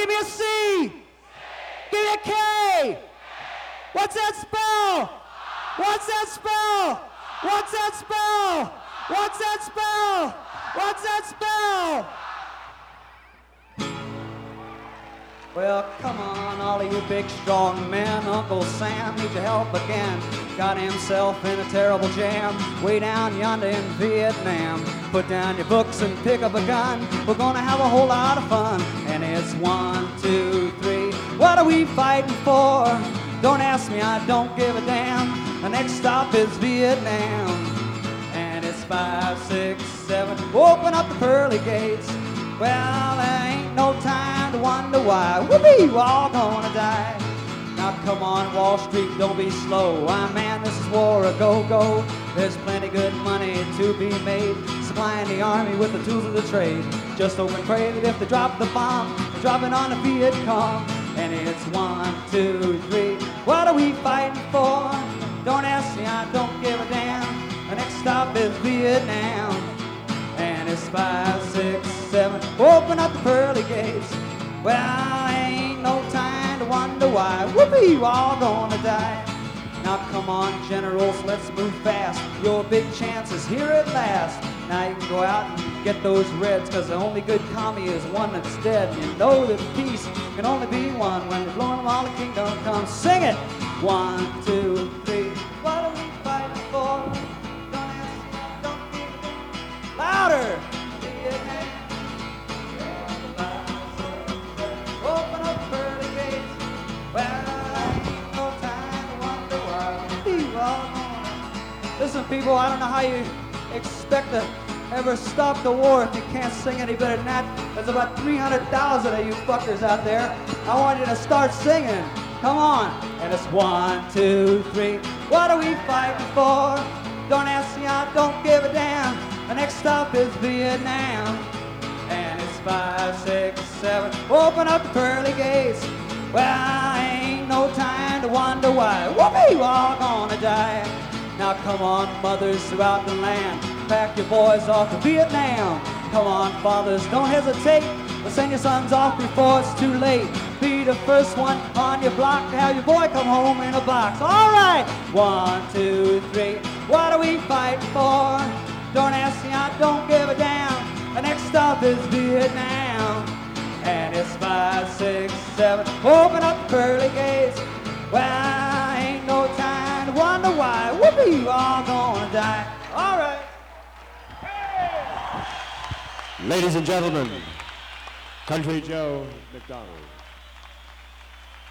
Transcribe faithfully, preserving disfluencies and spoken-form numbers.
give me a C. Give me a K. What's that spell? What's that spell? What's that spell? What's that spell? What's that spell? Well, come on, all of you big, strong men. Uncle Sam needs your help again. Got himself in a terrible jam way down yonder in Vietnam. Put down your books and pick up a gun. We're gonna have a whole lot of fun. And it's one, two, three. What are we fighting for? Don't ask me, I don't give a damn. The next stop is Vietnam. And it's five, six, seven. Open up the pearly gates. Well, there ain't no time to wonder why. Whoopee, we're all gonna die. Now come on, Wall Street, don't be slow. Ah, man, this is war, a go-go. There's plenty good money to be made, supplying the army with the tools of the trade. Just hope and pray that if they drop the bomb, they're dropping on the Viet Cong. And it's one, two, three. What are we fighting for? Don't ask me, I don't give a damn. The next stop is Vietnam. And it's five, six, seven. Open up the pearly gates. Well, ain't no time to wonder why. Whoopee, we're all gonna die. Now come on, generals, let's move fast. Your big chance is here at last. Now you can go out and get those reds, cause the only good commie is one that's dead. And you know that peace can only be one when you're blowing them all the kingdom come. Sing it! One, two, three. What are we fighting for? Don't ask me, don't give a damn. Louder! Open up the pearly gates. Well, ain't no time to wonder why. Listen, people, I don't know how you expect to ever stop the war if you can't sing any better than that. There's about three hundred thousand of you fuckers out there. I want you to start singing. Come on. And it's one, two, three. What are we fighting for? Don't ask me, I don't give a damn. The next stop is Vietnam. And it's five, six, seven. Open up the pearly gates. Well, ain't no time to wonder why. Whoopee, we're all gonna die. Now come on, mothers throughout the land. Pack your boys off to Vietnam. Come on, fathers, don't hesitate. But send your sons off before it's too late. Be the first one on your block to have your boy come home in a box. All right, one, two, three. What are we fighting for? Don't ask me, I don't give a damn. The next stop is Vietnam. And it's five, six, seven. Open up the pearly gates. Well, ain't no time to wonder why. Whoopee, we're all gonna die. All right. Ladies and gentlemen, Country Joe McDonald.